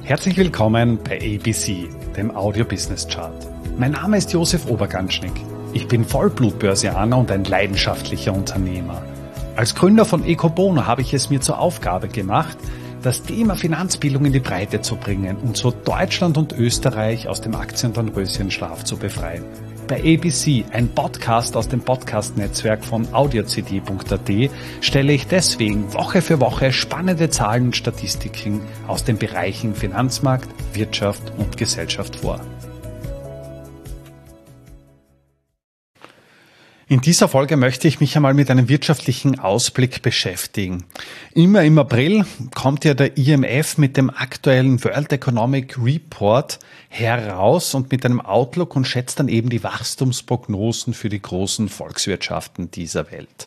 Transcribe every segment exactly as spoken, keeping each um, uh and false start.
Herzlich willkommen bei A B C, dem Audio Business Chart. Mein Name ist Josef Oberganschnick. Ich bin Vollblut-Börsianer und ein leidenschaftlicher Unternehmer. Als Gründer von Ecobono habe ich es mir zur Aufgabe gemacht, das Thema Finanzbildung in die Breite zu bringen und so Deutschland und Österreich aus dem Aktiendornröschenschlaf zu befreien. Bei A B C, ein Podcast aus dem Podcast-Netzwerk von audio c d punkt a t, stelle ich deswegen Woche für Woche spannende Zahlen und Statistiken aus den Bereichen Finanzmarkt, Wirtschaft und Gesellschaft vor. In dieser Folge möchte ich mich einmal mit einem wirtschaftlichen Ausblick beschäftigen. Immer im April kommt ja der I M F mit dem aktuellen World Economic Report heraus und mit einem Outlook und schätzt dann eben die Wachstumsprognosen für die großen Volkswirtschaften dieser Welt.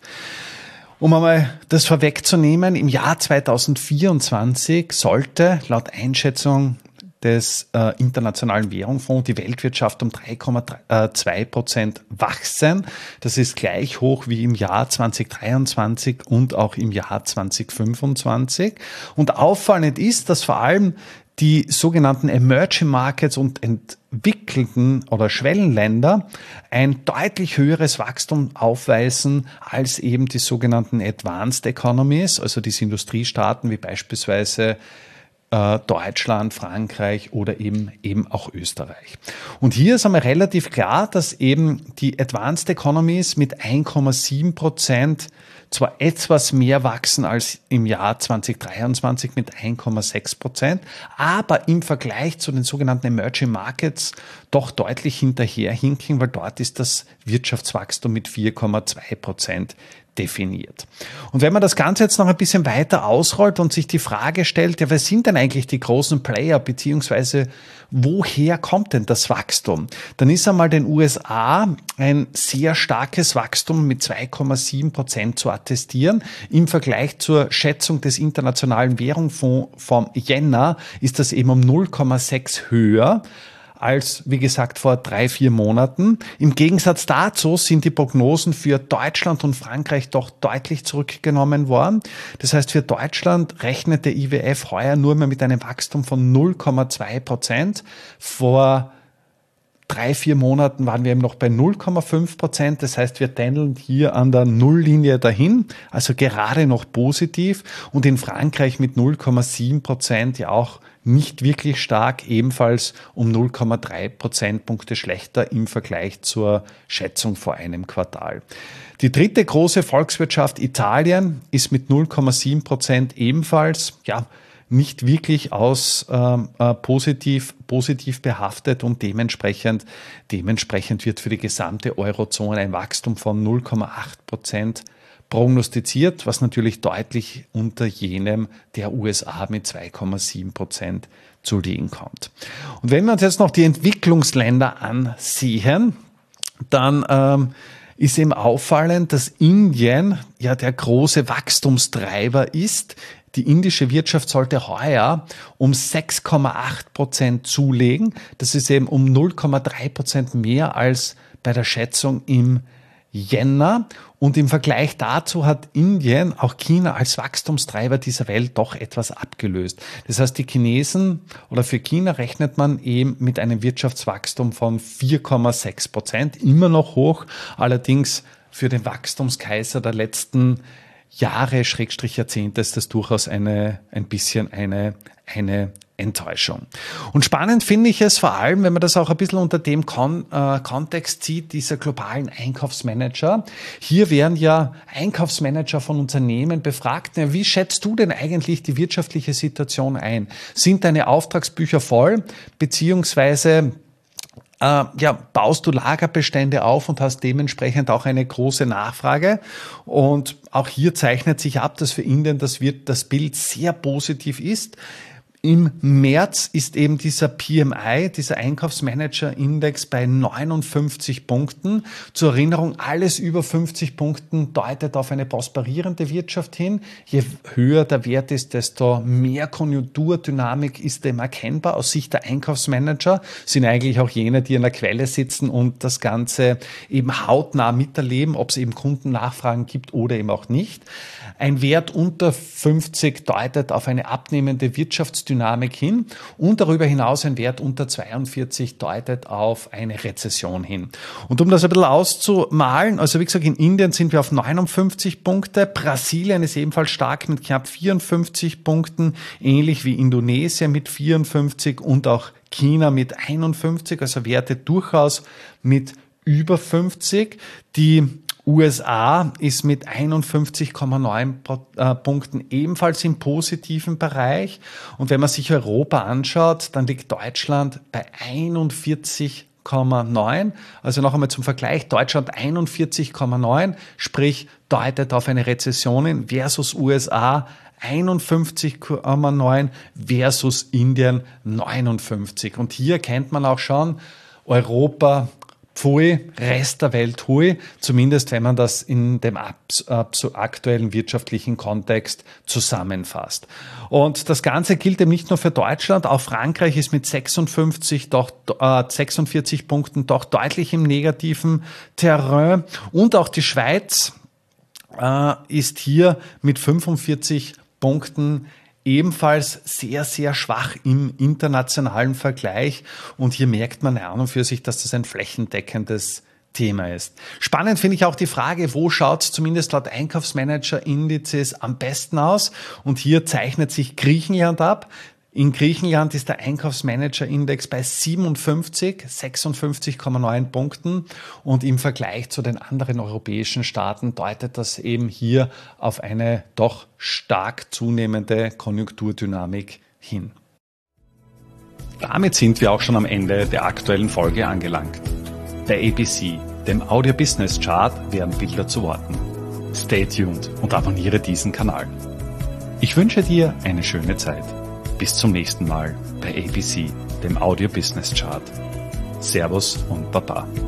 Um einmal das vorwegzunehmen, im Jahr zweitausendvierundzwanzig sollte laut Einschätzung des äh, Internationalen Währungsfonds die Weltwirtschaft um drei Komma zwei Prozent wachsen. Das ist gleich hoch wie im Jahr zweitausenddreiundzwanzig und auch im Jahr zweitausendfünfundzwanzig. Und auffallend ist, dass vor allem die sogenannten Emerging Markets und entwickelten oder Schwellenländer ein deutlich höheres Wachstum aufweisen als eben die sogenannten Advanced Economies, also diese Industriestaaten wie beispielsweise Deutschland, Frankreich oder eben, eben auch Österreich. Und hier ist einmal relativ klar, dass eben die Advanced Economies mit eins Komma sieben Prozent zwar etwas mehr wachsen als im Jahr zweitausenddreiundzwanzig mit eins Komma sechs Prozent, aber im Vergleich zu den sogenannten Emerging Markets doch deutlich hinterherhinken, weil dort ist das Wirtschaftswachstum mit vier Komma zwei Prozent definiert. Und wenn man das Ganze jetzt noch ein bisschen weiter ausrollt und sich die Frage stellt, ja, wer sind denn eigentlich die großen Player, beziehungsweise woher kommt denn das Wachstum? Dann ist einmal den U S A ein sehr starkes Wachstum mit zwei Komma sieben Prozent zu attestieren. Im Vergleich zur Schätzung des Internationalen Währungsfonds vom Jänner ist das eben um null Komma sechs höher als, wie gesagt, vor drei, vier Monaten. Im Gegensatz dazu sind die Prognosen für Deutschland und Frankreich doch deutlich zurückgenommen worden. Das heißt, für Deutschland rechnet der I W F heuer nur mehr mit einem Wachstum von null Komma zwei Prozent. Vor drei, vier Monaten waren wir eben noch bei null Komma fünf Prozent. Das heißt, wir tändeln hier an der Nulllinie dahin, also gerade noch positiv. Und in Frankreich mit null Komma sieben Prozent ja auch nicht wirklich stark, ebenfalls um null Komma drei Prozentpunkte schlechter im Vergleich zur Schätzung vor einem Quartal. Die dritte große Volkswirtschaft Italien ist mit null Komma sieben Prozent ebenfalls, ja, nicht wirklich aus äh, positiv positiv behaftet und dementsprechend dementsprechend wird für die gesamte Eurozone ein Wachstum von null Komma acht Prozent prognostiziert, was natürlich deutlich unter jenem der U S A mit zwei Komma sieben Prozent zu liegen kommt. Und wenn wir uns jetzt noch die Entwicklungsländer ansehen, dann ähm, ist eben auffallend, dass Indien ja der große Wachstumstreiber ist. Die indische Wirtschaft sollte heuer um sechs Komma acht Prozent zulegen. Das ist eben um null Komma drei Prozent mehr als bei der Schätzung im Jänner. Und im Vergleich dazu hat Indien, auch China als Wachstumstreiber dieser Welt doch etwas abgelöst. Das heißt, die Chinesen oder für China rechnet man eben mit einem Wirtschaftswachstum von vier Komma sechs Prozent, immer noch hoch, allerdings für den Wachstumskaiser der letzten Jahre, Schrägstrich Jahrzehnte ist das durchaus eine, ein bisschen eine, eine Enttäuschung. Und spannend finde ich es vor allem, wenn man das auch ein bisschen unter dem Kon- äh, Kontext sieht, dieser globalen Einkaufsmanager. Hier werden ja Einkaufsmanager von Unternehmen befragt. Ja, wie schätzt du denn eigentlich die wirtschaftliche Situation ein? Sind deine Auftragsbücher voll, beziehungsweise Äh, ja, baust du Lagerbestände auf und hast dementsprechend auch eine große Nachfrage. Und auch hier zeichnet sich ab, dass für Indien das, wird, das Bild sehr positiv ist. Im März ist eben dieser P M I, dieser Einkaufsmanager-Index bei neunundfünfzig Punkten. Zur Erinnerung, alles über fünfzig Punkten deutet auf eine prosperierende Wirtschaft hin. Je höher der Wert ist, desto mehr Konjunkturdynamik ist eben erkennbar. Aus Sicht der Einkaufsmanager sind eigentlich auch jene, die an der Quelle sitzen und das Ganze eben hautnah miterleben, ob es eben Kundennachfragen gibt oder eben auch nicht. Ein Wert unter fünfzig deutet auf eine abnehmende Wirtschaftsdynamik Dynamik hin und darüber hinaus ein Wert unter zweiundvierzig deutet auf eine Rezession hin. Und um das ein bisschen auszumalen, also wie gesagt, in Indien sind wir auf neunundfünfzig Punkte, Brasilien ist ebenfalls stark mit knapp vierundfünfzig Punkten, ähnlich wie Indonesien mit vierundfünfzig und auch China mit einundfünfzig, also Werte durchaus mit über fünfzig. Die U S A ist mit einundfünfzig Komma neun Punkten ebenfalls im positiven Bereich. Und wenn man sich Europa anschaut, dann liegt Deutschland bei einundvierzig Komma neun. Also noch einmal zum Vergleich, Deutschland einundvierzig Komma neun, sprich deutet auf eine Rezession hin, versus U S A einundfünfzig Komma neun versus Indien neunundfünfzig. Und hier kennt man auch schon, Europa Pfui, Rest der Welt hui, zumindest wenn man das in dem aktuellen wirtschaftlichen Kontext zusammenfasst. Und das Ganze gilt eben nicht nur für Deutschland, auch Frankreich ist mit sechsundfünfzig, doch, äh, sechsundvierzig Punkten doch deutlich im negativen Terrain und auch die Schweiz äh, ist hier mit fünfundvierzig Punkten ebenfalls sehr, sehr schwach im internationalen Vergleich. Und hier merkt man an und für sich, dass das ein flächendeckendes Thema ist. Spannend finde ich auch die Frage, wo schaut es zumindest laut Einkaufsmanager-Indizes am besten aus? Und hier zeichnet sich Griechenland ab. In Griechenland ist der Einkaufsmanager-Index bei siebenundfünfzig, sechsundfünfzig Komma neun Punkten und im Vergleich zu den anderen europäischen Staaten deutet das eben hier auf eine doch stark zunehmende Konjunkturdynamik hin. Damit sind wir auch schon am Ende der aktuellen Folge angelangt. Bei A B C, dem Audio Business Chart, werden Bilder zu Worten. Stay tuned und abonniere diesen Kanal. Ich wünsche dir eine schöne Zeit. Bis zum nächsten Mal bei A B C, dem Audio Business Chart. Servus und Baba.